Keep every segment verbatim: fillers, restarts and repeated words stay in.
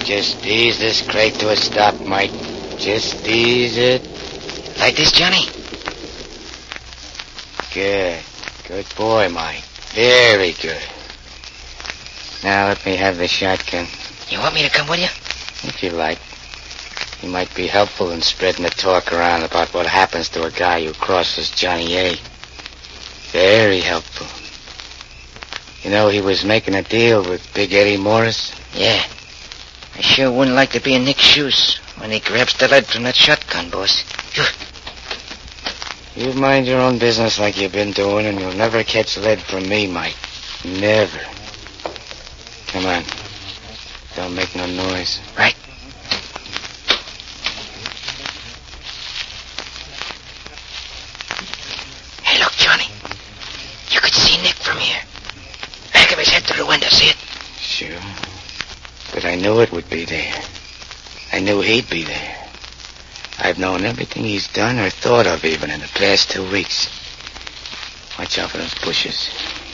just ease this crate to a stop, Mike. Just ease it. Like this, Johnny? Good. Good boy, Mike. Very good. Now let me have the shotgun. You want me to come with you? If you like. You might be helpful in spreading the talk around about what happens to a guy who crosses Johnny A. Very helpful. You know, he was making a deal with Big Eddie Morris? Yeah. I sure wouldn't like to be in Nick's shoes when he grabs the lead from that shotgun, boss. You mind your own business like you've been doing, and you'll never catch lead from me, Mike. Never. Come on. Don't make no noise. Right. Hey, look, Johnny. You could see Nick from here. Back of his head through the window, see it? Sure. But I knew it would be there. I knew he'd be there. I've known everything he's done or thought of even in the past two weeks. Watch out for those bushes.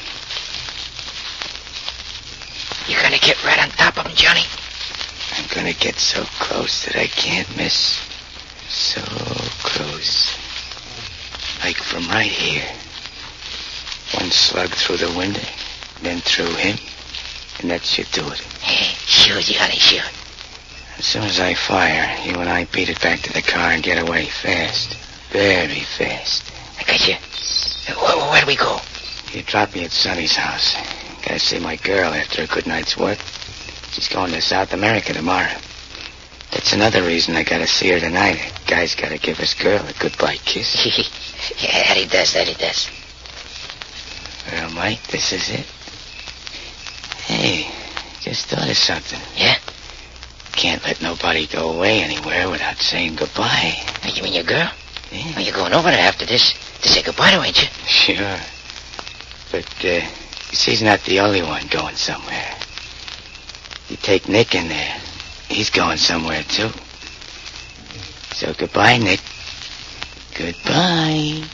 You gonna get right on top of him, Johnny? I'm gonna get so close that I can't miss. So close. Like from right here. One slug through the window, then through him, and that should do it. Hey, shoot, Johnny, shoot. As soon as I fire, you and I beat it back to the car and get away fast. Very fast. I got you. Where, where do we go? You drop me at Sonny's house. Gotta see my girl after a good night's work. She's going to South America tomorrow. That's another reason I gotta see her tonight. A guy's gotta give his girl a goodbye kiss. Yeah, that he does, that he does. Well, Mike, this is it. Hey, just thought of something. Yeah? Can't let nobody go away anywhere without saying goodbye. You mean your girl? Yeah. Well, you're going over there after this to say goodbye to, ain't you? Sure. But, uh, she's not the only one going somewhere. You take Nick in there, he's going somewhere, too. So goodbye, Nick. Goodbye.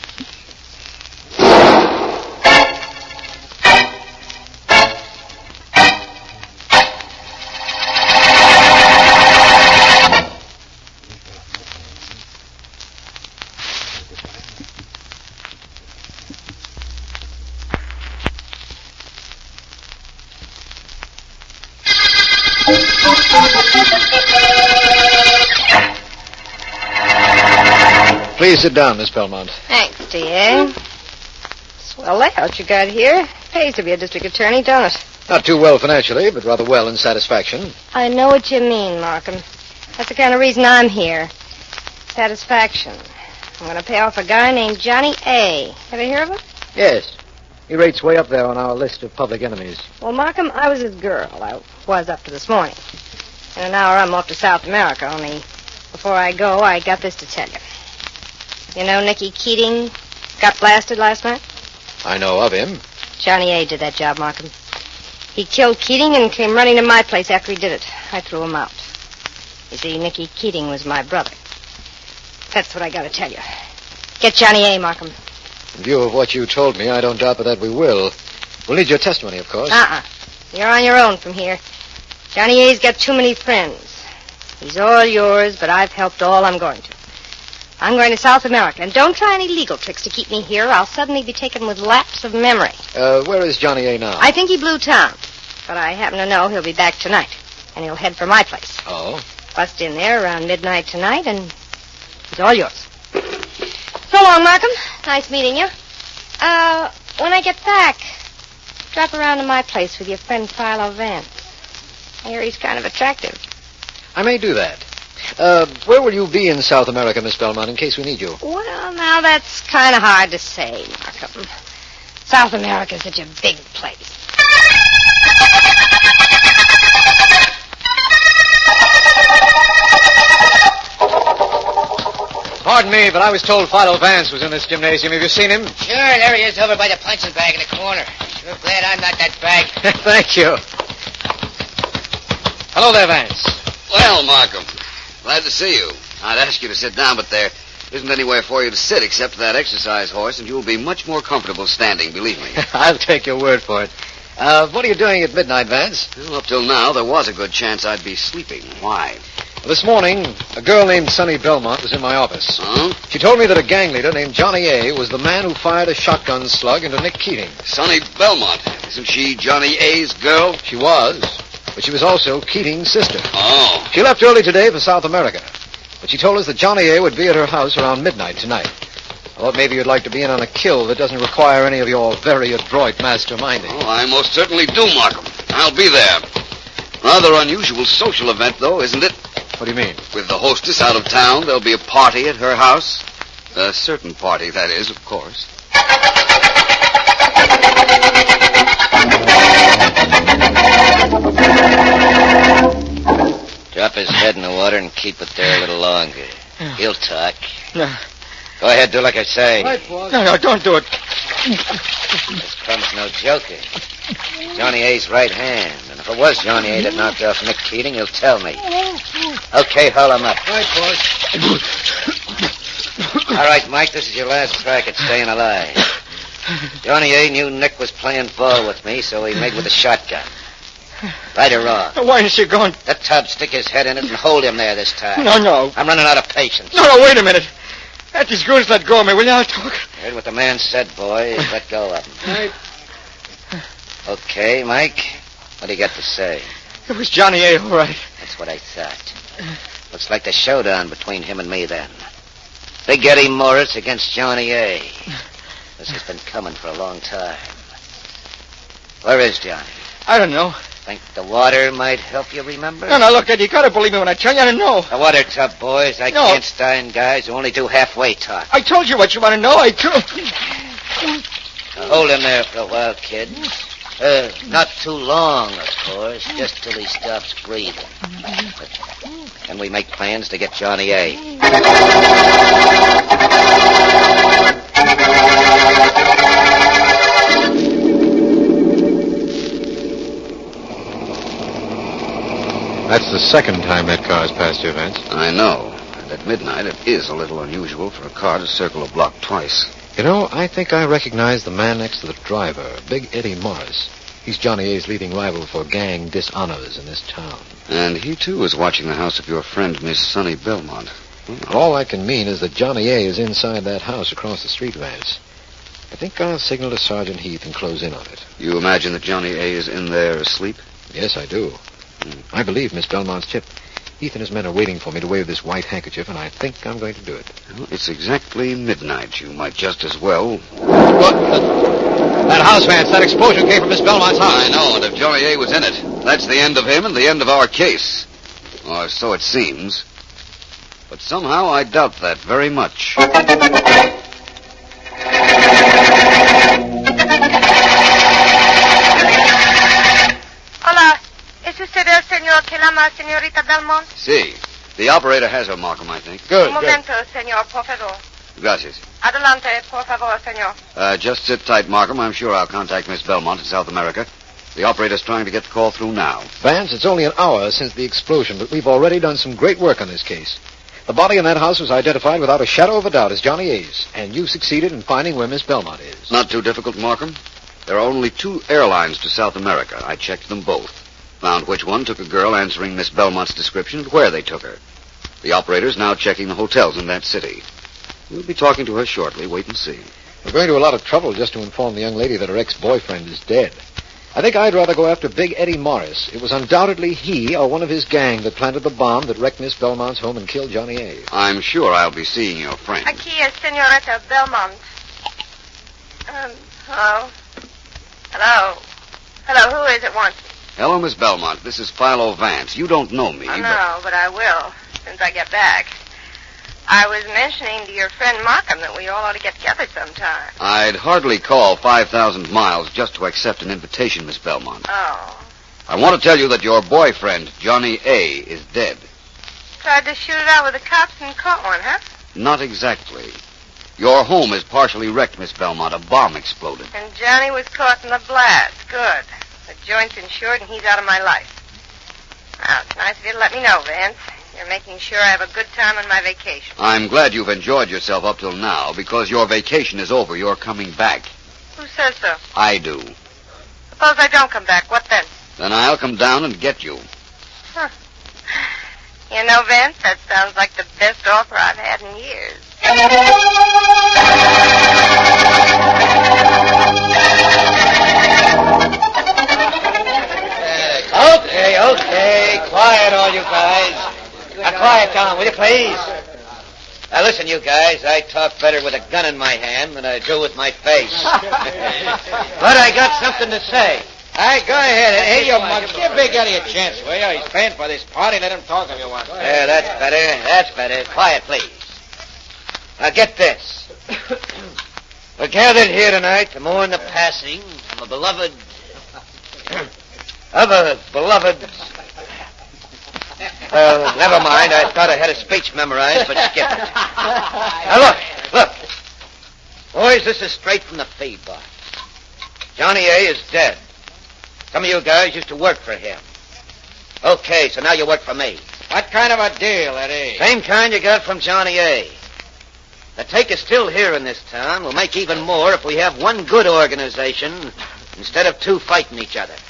Please sit down, Miss Belmont. Thanks, D A. Swell layout you got here. Pays to be a district attorney, don't it? Not too well financially, but rather well in satisfaction. I know what you mean, Markham. That's the kind of reason I'm here. Satisfaction. I'm going to pay off a guy named Johnny A. Ever hear of him? Yes. He rates way up there on our list of public enemies. Well, Markham, I was his girl. I was up to this morning. In an hour, I'm off to South America, only before I go, I got this to tell you. You know Nicky Keating got blasted last night? I know of him. Johnny A. did that job, Markham. He killed Keating and came running to my place after he did it. I threw him out. You see, Nicky Keating was my brother. That's what I got to tell you. Get Johnny A., Markham. In view of what you told me, I don't doubt but that we will. We'll need your testimony, of course. Uh-uh. You're on your own from here. Johnny A.'s got too many friends. He's all yours, but I've helped all I'm going to. I'm going to South America, and don't try any legal tricks to keep me here. I'll suddenly be taken with lapse of memory. Uh, where is Johnny A. now? I think he blew town, but I happen to know he'll be back tonight, and he'll head for my place. Oh? Bust in there around midnight tonight, and it's all yours. So long, Markham. Nice meeting you. Uh, when I get back, drop around to my place with your friend Philo Vance. I hear he's kind of attractive. I may do that. Uh, where will you be in South America, Miss Belmont, in case we need you? Well, now that's kind of hard to say, Markham. South America's such a big place. Pardon me, but I was told Philo Vance was in this gymnasium. Have you seen him? Sure, there he is over by the punching bag in the corner. Sure glad I'm not that bag. Thank you. Hello there, Vance. Well, Markham, glad to see you. I'd ask you to sit down, but there isn't anywhere for you to sit except for that exercise horse, and you'll be much more comfortable standing, believe me. I'll take your word for it. Uh, what are you doing at midnight, Vance? Well, up till now, there was a good chance I'd be sleeping. Why? This morning, a girl named Sonny Belmont was in my office. Huh? She told me that a gang leader named Johnny A. was the man who fired a shotgun slug into Nick Keating. Sonny Belmont. Isn't she Johnny A.'s girl? She was, but she was also Keating's sister. Oh. She left early today for South America, but she told us that Johnny A. would be at her house around midnight tonight. I thought maybe you'd like to be in on a kill that doesn't require any of your very adroit masterminding. Oh, I most certainly do, Markham. I'll be there. Rather unusual social event, though, isn't it? What do you mean? With the hostess out of town, there'll be a party at her house. A certain party, that is, of course. Drop his head in the water and keep it there a little longer. He'll talk. No. Go ahead, do like I say. Right, boss. No, no, don't do it. This Crumb's no joker. Johnny A's right hand. And if it was Johnny A that knocked off Nick Keating, he'll tell me. Okay, haul him up. Right, boss. All right, Mike, this is your last crack at staying alive. Johnny A knew Nick was playing ball with me, so he made with a shotgun. Right or wrong? Why is she going? Let Tubb stick his head in it and hold him there this time. No, no. I'm running out of patience. No, no, wait a minute. Let these goons let go of me, will you? I'll talk. Heard what the man said, boys. Let go of him. Right. Okay, Mike. What do you got to say? It was Johnny A, all right. That's what I thought. Looks like the showdown between him and me, then. Big Eddie Morris against Johnny A. This has been coming for a long time. Where is Johnny? I don't know. Think the water might help you remember? No, no, look, Ed, you gotta believe me when I tell you I don't know. The water tub, boys. I No. can't stand guys who only do halfway talk. I told you what you want to know. I told... Now, hold him there for a while, kid. Uh, not too long, of course, just till he stops breathing. But then we make plans to get Johnny A. That's the second time that car's passed your, Vance. I know. And at midnight, it is a little unusual for a car to circle a block twice. You know, I think I recognize the man next to the driver, Big Eddie Morris. He's Johnny A's leading rival for gang dishonors in this town. And he, too, is watching the house of your friend, Miss Sonny Belmont. And all I can mean is that Johnny A is inside that house across the street, Vance. I think I'll signal to Sergeant Heath and close in on it. You imagine that Johnny A is in there asleep? Yes, I do. Hmm. I believe Miss Belmont's tip. Heath and his men are waiting for me to wave this white handkerchief, and I think I'm going to do it. Well, it's exactly midnight. You might just as well. What? That house, Vance, that explosion came from Miss Belmont's house. I know, and if Johnny A was in it, that's the end of him and the end of our case. Or so it seems. But somehow I doubt that very much. Hola. ¿Es usted el señor que llama señorita Belmont? See, the operator has her, Markham, I think. Good, Un good. momento, señor, por favor. Gracias. Adelante, por favor, señor. Uh, just sit tight, Markham. I'm sure I'll contact Miss Belmont in South America. The operator's trying to get the call through now. Vance, it's only an hour since the explosion, but we've already done some great work on this case. The body in that house was identified without a shadow of a doubt as Johnny A's, and you succeeded in finding where Miss Belmont is. Not too difficult, Markham. There are only two airlines to South America. I checked them both. Found which one took a girl answering Miss Belmont's description and where they took her. The operator's now checking the hotels in that city. We'll be talking to her shortly. Wait and see. We're going to a lot of trouble just to inform the young lady that her ex-boyfriend is dead. I think I'd rather go after Big Eddie Morris. It was undoubtedly he or one of his gang that planted the bomb that wrecked Miss Belmont's home and killed Johnny A. I'm sure I'll be seeing your friend. Aquí es señorita Belmont. Um, hello? Hello? Hello, who is it wants me? Hello, Miss Belmont. This is Philo Vance. You don't know me, Oh, but... no, but I will, since I get back. I was mentioning to your friend Markham that we all ought to get together sometime. I'd hardly call five thousand miles just to accept an invitation, Miss Belmont. Oh. I want to tell you that your boyfriend, Johnny A, is dead. Tried to shoot it out with the cops and caught one, huh? Not exactly. Your home is partially wrecked, Miss Belmont. A bomb exploded. And Johnny was caught in the blast. Good. The joint's insured and he's out of my life. Well, it's nice of you to let me know, Vance. You're making sure I have a good time on my vacation. I'm glad you've enjoyed yourself up till now, because your vacation is over. You're coming back. Who says so? I do. Suppose I don't come back. What then? Then I'll come down and get you. Huh. You know, Vance, that sounds like the best offer I've had in years. Okay, okay. Quiet, all you guys. Now, quiet down, will you, please? Now, listen, you guys. I talk better with a gun in my hand than I do with my face. But I got something to say. All right, go ahead. Hey, you mug, give Big Eddie a chance, will you? He's paying for this party. Let him talk if you want. Yeah, that's better. That's better. Quiet, please. Now, get this. We're gathered here tonight to mourn the passing of a beloved... of a beloved... Well, never mind. I thought I had a speech memorized, but skip it. Now, look, look. Boys, this is straight from the feed box. Johnny A. is dead. Some of you guys used to work for him. Okay, so now you work for me. What kind of a deal, Eddie? Same kind you got from Johnny A. The take is still here in this town. We'll make even more if we have one good organization instead of two fighting each other.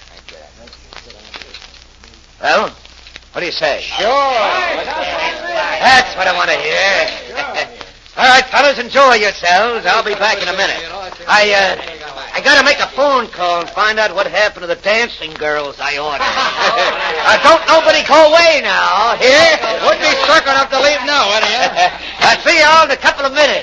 Well, what do you say? Sure. That's what I want to hear. All right, fellas, enjoy yourselves. I'll be back in a minute. I, uh, I gotta make a phone call and find out what happened to the dancing girls I ordered. uh, don't nobody go away now. Here? Would be circle enough to leave now, Eddie. I'll see you all in a couple of minutes.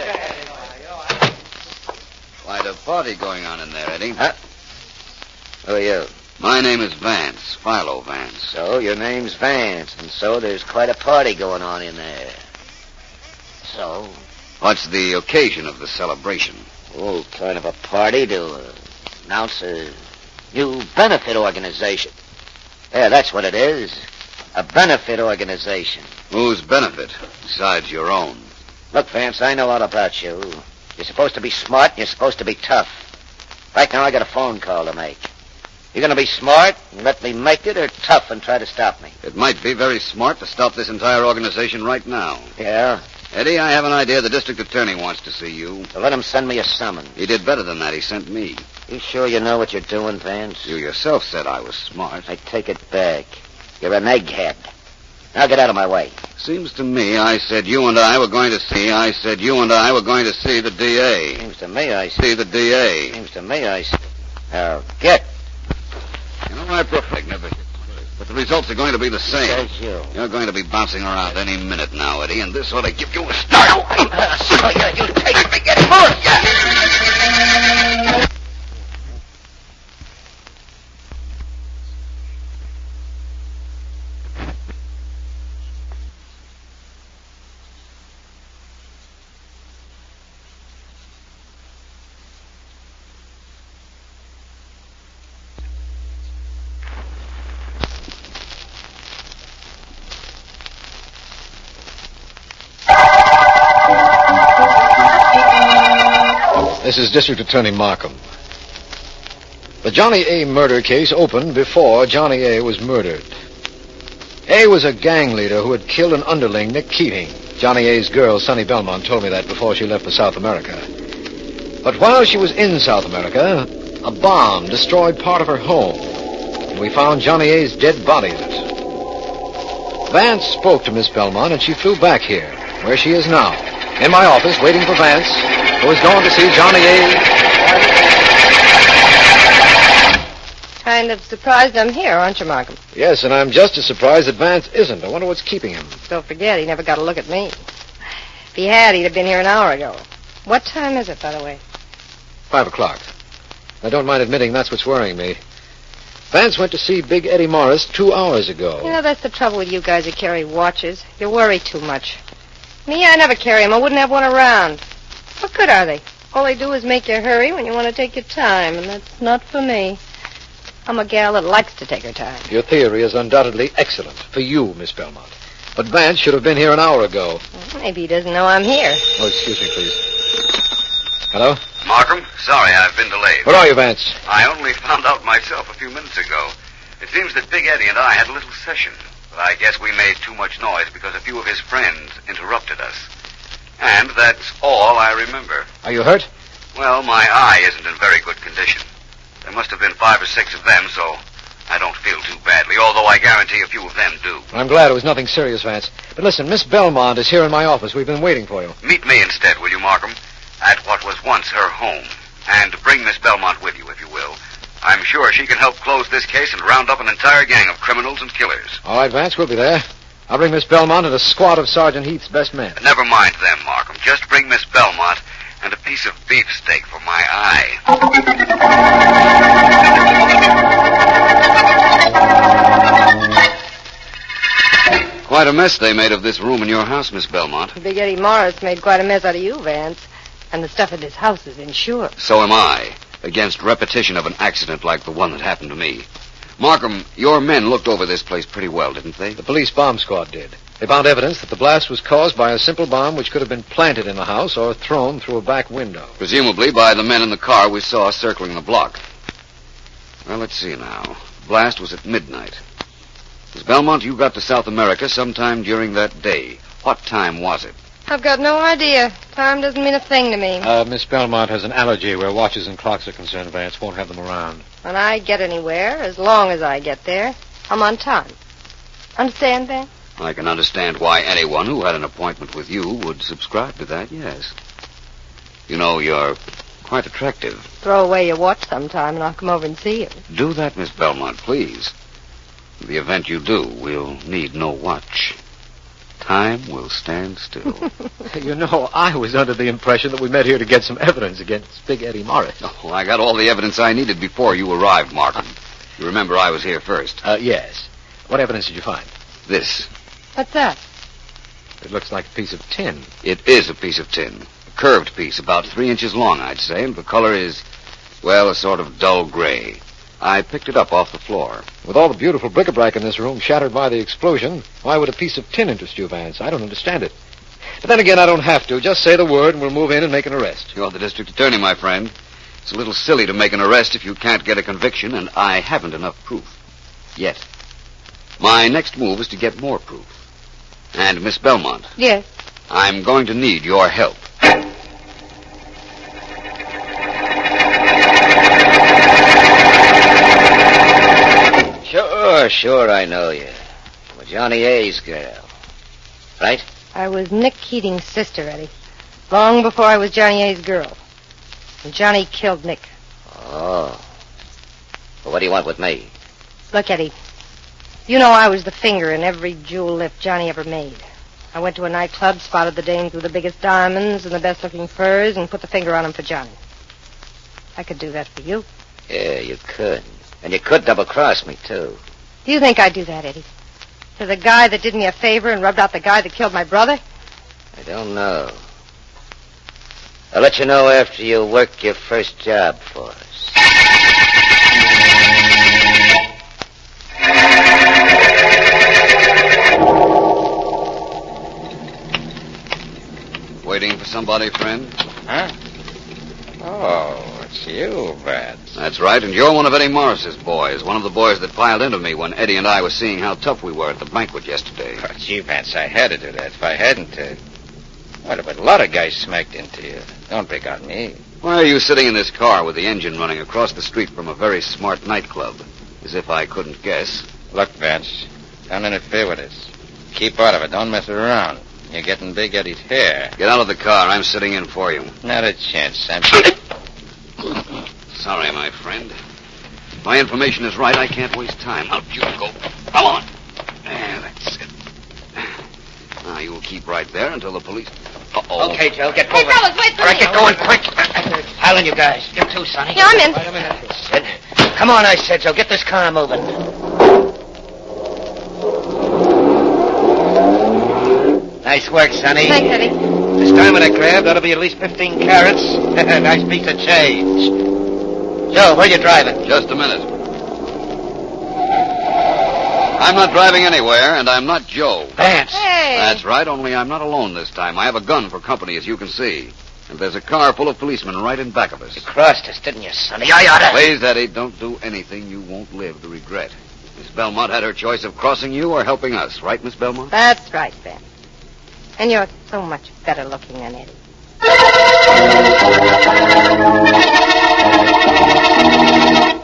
Quite a party going on in there, Eddie. Huh? Who are you? My name is Vance, Philo Vance. So your name's Vance, and so there's quite a party going on in there. So? What's the occasion of the celebration? Oh, kind of a party to uh, announce a new benefit organization. Yeah, that's what it is. A benefit organization. Whose benefit, besides your own? Look, Vance, I know all about you. You're supposed to be smart, and you're supposed to be tough. Right now, I got a phone call to make. You're going to be smart and let me make it, or tough and try to stop me? It might be very smart to stop this entire organization right now. Yeah? Eddie, I have an idea the district attorney wants to see you. So let him send me a summons. He did better than that. He sent me. You sure you know what you're doing, Vance? You yourself said I was smart. I take it back. You're an egghead. Now get out of my way. Seems to me I said you and I were going to see... I said you and I were going to see the D A. Seems to me I see... See the D A. Seems to me I see... Now, get... You know, I prefer never... But the results are going to be the same. Says you. You're going to be bouncing around any minute now, Eddie, and this ought to give you a start. Oh, yeah, you take it. Get it. Move. Yeah. This is District Attorney Markham. The Johnny A. murder case opened before Johnny A. was murdered. A was a gang leader who had killed an underling, Nick Keating. Johnny A.'s girl, Sonny Belmont, told me that before she left for South America. But while she was in South America, a bomb destroyed part of her home, and we found Johnny A.'s dead body in it. Vance spoke to Miss Belmont, and she flew back here, where she is now, in my office, waiting for Vance, who is going to see Johnny A. Kind of surprised I'm here, aren't you, Markham? Yes, and I'm just as surprised that Vance isn't. I wonder what's keeping him. Don't forget, he never got a look at me. If he had, he'd have been here an hour ago. What time is it, by the way? Five o'clock. I don't mind admitting that's what's worrying me. Vance went to see Big Eddie Morris two hours ago. You know, that's the trouble with you guys who carry watches. You worry too much. Me, I never carry them. I wouldn't have one around. What good are they? All they do is make you hurry when you want to take your time, and that's not for me. I'm a gal that likes to take her time. Your theory is undoubtedly excellent. For you, Miss Belmont. But Vance should have been here an hour ago. Well, maybe he doesn't know I'm here. Oh, excuse me, please. Hello? Markham, sorry I've been delayed. Where are you, Vance? I only found out myself a few minutes ago. It seems that Big Eddie and I had a little session. But I guess we made too much noise because a few of his friends interrupted us. And that's all I remember. Are you hurt? Well, my eye isn't in very good condition. There must have been five or six of them, so I don't feel too badly, although I guarantee a few of them do. I'm glad it was nothing serious, Vance. But listen, Miss Belmont is here in my office. We've been waiting for you. Meet me instead, will you, Markham? At what was once her home. And bring Miss Belmont with you, if you will. I'm sure she can help close this case and round up an entire gang of criminals and killers. All right, Vance, we'll be there. I'll bring Miss Belmont and a squad of Sergeant Heath's best men. Never mind them, Markham. Just bring Miss Belmont and a piece of beefsteak for my eye. Quite a mess they made of this room in your house, Miss Belmont. Big Eddie Morris made quite a mess out of you, Vance. And the stuff at this house is insured. So am I, against repetition of an accident like the one that happened to me. Markham, your men looked over this place pretty well, didn't they? The police bomb squad did. They found evidence that the blast was caused by a simple bomb which could have been planted in the house or thrown through a back window. Presumably by the men in the car we saw circling the block. Well, let's see now. The blast was at midnight. Miss Belmont, you got to South America sometime during that day. What time was it? I've got no idea. Time doesn't mean a thing to me. Uh, Miss Belmont has an allergy where watches and clocks are concerned. Vance won't have them around. When I get anywhere, as long as I get there, I'm on time. Understand, Vance? I can understand why anyone who had an appointment with you would subscribe to that, yes. You know, you're quite attractive. Throw away your watch sometime and I'll come over and see you. Do that, Miss Belmont, please. In the event you do, we'll need no watch. Time will stand still. You know, I was under the impression that we met here to get some evidence against Big Eddie Morris. Oh, I got all the evidence I needed before you arrived, Markham. You remember I was here first. Uh, yes. What evidence did you find? This. What's that? It looks like a piece of tin. It is a piece of tin. A curved piece, about three inches long, I'd say, and the color is, well, a sort of dull gray. I picked it up off the floor. With all the beautiful bric-a-brac in this room shattered by the explosion, why would a piece of tin interest you, Vance? I don't understand it. But then again, I don't have to. Just say the word and we'll move in and make an arrest. You're the district attorney, my friend. It's a little silly to make an arrest if you can't get a conviction, and I haven't enough proof. Yet. My next move is to get more proof. And, Miss Belmont. Yes. I'm going to need your help. Sure, sure, I know you. You're Johnny A's girl. Right? I was Nick Keating's sister, Eddie. Long before I was Johnny A's girl. And Johnny killed Nick. Oh. Well, what do you want with me? Look, Eddie. You know I was the finger in every jewel lift Johnny ever made. I went to a nightclub, spotted the dames with the biggest diamonds and the best-looking furs, and put the finger on them for Johnny. I could do that for you. Yeah, you could. And you could double-cross me, too. Do you think I'd do that, Eddie? To the guy that did me a favor and rubbed out the guy that killed my brother? I don't know. I'll let you know after you work your first job for us. Waiting for somebody, friend? Huh? Oh, it's you, Vance. That's right, and you're one of Eddie Morris's boys, one of the boys that piled into me when Eddie and I were seeing how tough we were at the banquet yesterday. Oh, gee, Vance, I had to do that. If I hadn't, uh... well, but a lot of guys smacked into you. Don't pick on me. Why are you sitting in this car with the engine running across the street from a very smart nightclub? As if I couldn't guess. Look, Vance, don't interfere with us. Keep out of it. Don't mess around. You're getting Big Eddie's hair. Get out of the car. I'm sitting in for you. Not a chance. I'm... Sorry, my friend. If my information is right, I can't waste time. Out you go. Come on. There, that's it. Now, you'll keep right there until the police... Uh-oh. Okay, Joe, get Hey, moving. fellas, wait for All right, me. get going quick. Helen, you guys. You too, Sonny. Yeah, I'm in. Wait a minute. Said, come on, I said, Joe. Get this car moving. Nice work, Sonny. Thanks, Eddie. This diamond I grabbed ought to be at least fifteen carats. Nice piece of change. Joe, where you driving? Just a minute. I'm not driving anywhere, and I'm not Joe. Vance. Hey. That's right, only I'm not alone this time. I have a gun for company, as you can see. And there's a car full of policemen right in back of us. You crossed us, didn't you, Sonny? I oughta... Please, Eddie, don't do anything you won't live to regret. Miss Belmont had her choice of crossing you or helping us, right, Miss Belmont? That's right, Ben. And you're so much better looking than Eddie.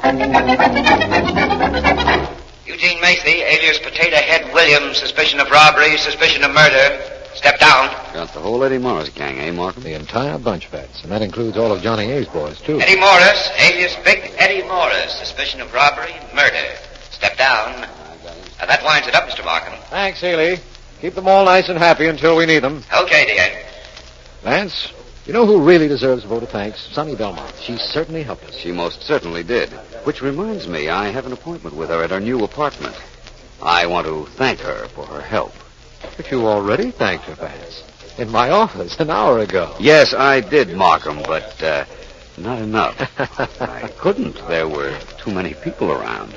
Eugene Macy, alias Potato Head Williams, suspicion of robbery, suspicion of murder. Step down. Got the whole Eddie Morris gang, eh, Markham? The entire bunch, Vance. And that includes all of Johnny A's boys, too. Eddie Morris, alias Big Eddie Morris, suspicion of robbery and murder. Step down. Now, that winds it up, Mister Markham. Thanks, Healy. Keep them all nice and happy until we need them. Okay, dear. Vance, you know who really deserves a vote of thanks? Sonny Belmont. She certainly helped us. She most certainly did. Which reminds me, I have an appointment with her at her new apartment. I want to thank her for her help. But you already thanked her, Vance. In my office an hour ago. Yes, I did, Markham, but uh, not enough. I couldn't. There were too many people around.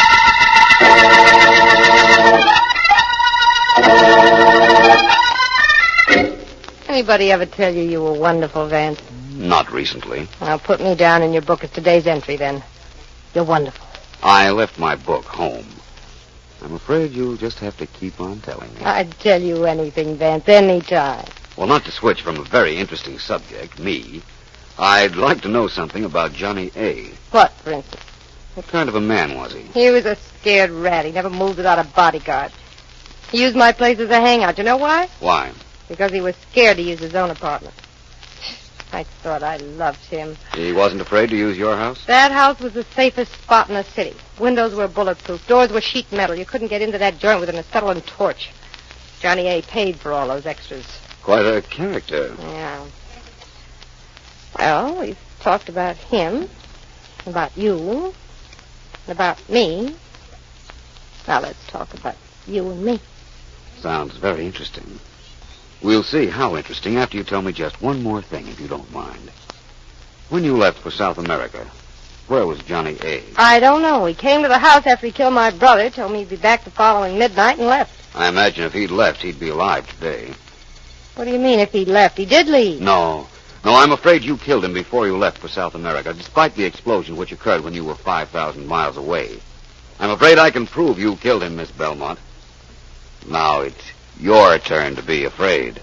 Anybody ever tell you you were wonderful, Vance? Not recently. Well, put me down in your book as today's entry, then. You're wonderful. I left my book home. I'm afraid you'll just have to keep on telling me. I'd tell you anything, Vance, any time. Well, not to switch from a very interesting subject, me, I'd like to know something about Johnny A. What, for instance? What kind of a man was he? He was a scared rat. He never moved without a bodyguard. He used my place as a hangout. You know why? Why? Because he was scared to use his own apartment. I thought I loved him. He wasn't afraid to use your house? That house was the safest spot in the city. Windows were bulletproof. Doors were sheet metal. You couldn't get into that joint with an acetylene torch. Johnny A. paid for all those extras. Quite a character. Yeah. Well, we've talked about him, about you, and about me. Now let's talk about you and me. Sounds very interesting. We'll see how interesting after you tell me just one more thing, if you don't mind. When you left for South America, where was Johnny A? I don't know. He came to the house after he killed my brother, told me he'd be back the following midnight, and left. I imagine if he'd left, he'd be alive today. What do you mean, if he left? He did leave. No. No, I'm afraid you killed him before you left for South America, despite the explosion which occurred when you were five thousand miles away. I'm afraid I can prove you killed him, Miss Belmont. Now it's your turn to be afraid.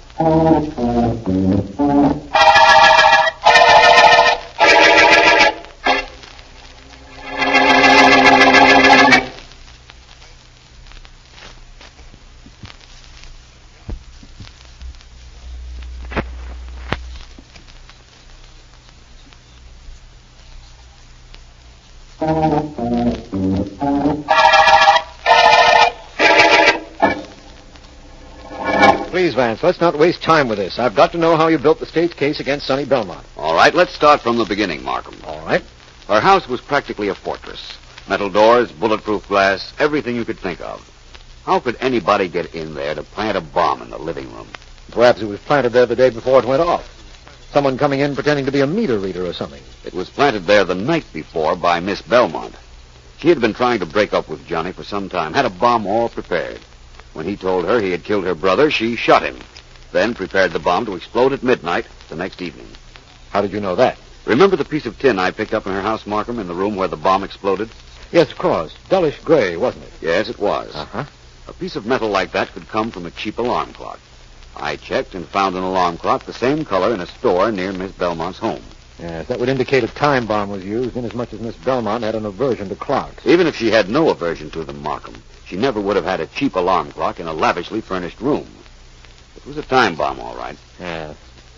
Please, Vance, let's not waste time with this. I've got to know how you built the state's case against Sonny Belmont. All right, let's start from the beginning, Markham. All right. Our house was practically a fortress. Metal doors, bulletproof glass, everything you could think of. How could anybody get in there to plant a bomb in the living room? Perhaps it was planted there the day before it went off. Someone coming in pretending to be a meter reader or something. It was planted there the night before by Miss Belmont. She had been trying to break up with Johnny for some time, had a bomb all prepared. When he told her he had killed her brother, she shot him, then prepared the bomb to explode at midnight the next evening. How did you know that? Remember the piece of tin I picked up in her house, Markham, in the room where the bomb exploded? Yes, of course. Dullish gray, wasn't it? Yes, it was. Uh-huh. A piece of metal like that could come from a cheap alarm clock. I checked and found an alarm clock the same color in a store near Miss Belmont's home. Yes, that would indicate a time bomb was used, inasmuch as Miss Belmont had an aversion to clocks. Even if she had no aversion to them, Markham, she never would have had a cheap alarm clock in a lavishly furnished room. It was a time bomb, all right. Yes.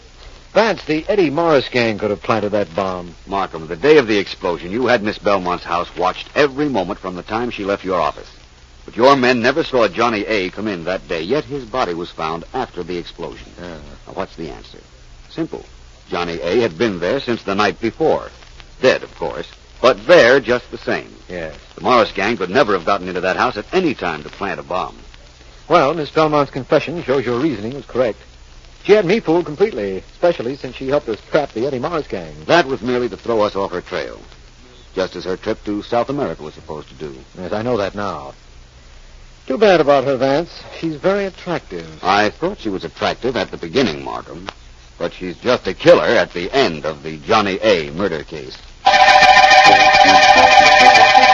Vance, the Eddie Morris gang could have planted that bomb. Markham, the day of the explosion, you had Miss Belmont's house watched every moment from the time she left your office. But your men never saw Johnny A. come in that day, yet his body was found after the explosion. Uh. Now, what's the answer? Simple. Johnny A. had been there since the night before. Dead, of course, but there just the same. Yes. The Morris gang could never have gotten into that house at any time to plant a bomb. Well, Miss Belmont's confession shows your reasoning was correct. She had me fooled completely, especially since she helped us trap the Eddie Morris gang. That was merely to throw us off her trail, just as her trip to South America was supposed to do. Yes, I know that now. Too bad about her, Vance. She's very attractive. I thought she was attractive at the beginning, Markham, but she's just a killer at the end of the Johnny A. murder case.